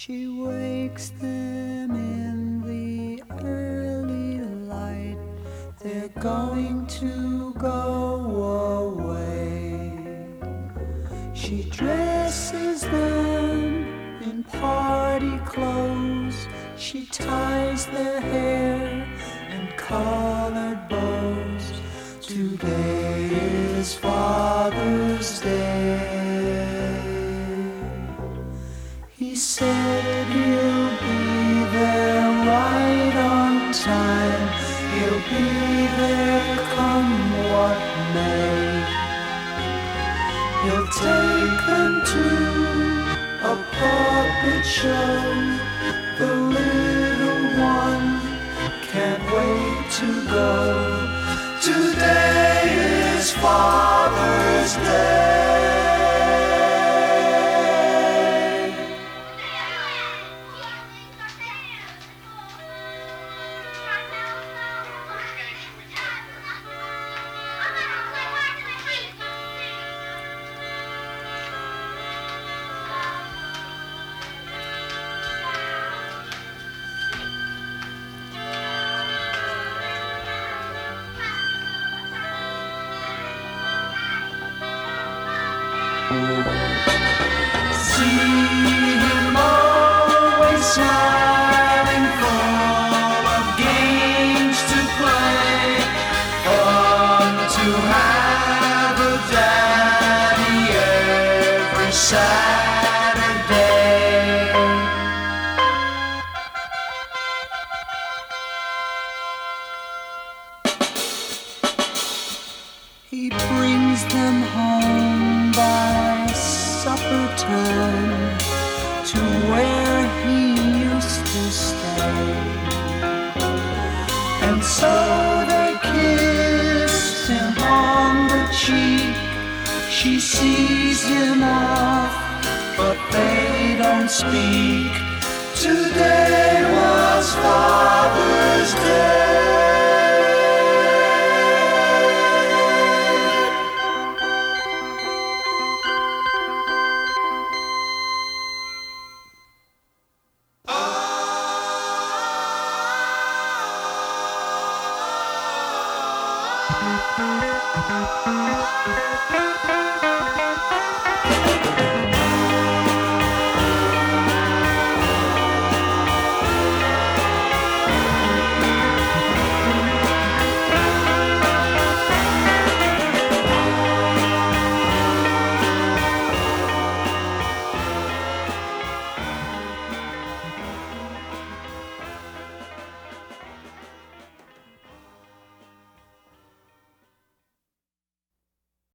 She wakes them in the early light. They're going to go away. She dresses them in party clothes. She ties their hair in colored bows. Today is Father's Day. He said he'll be there right on time. He'll be there come what may. He'll take them to a puppet show. The little one can't wait to go. Today is Father's Day. See him always smiling, full of games to play. Fun to have a daddy every Saturday. He brings them home by supper time to where he used to stay. And so they kiss him on the cheek. She sees him off, but they don't speak. Today was Father's Day.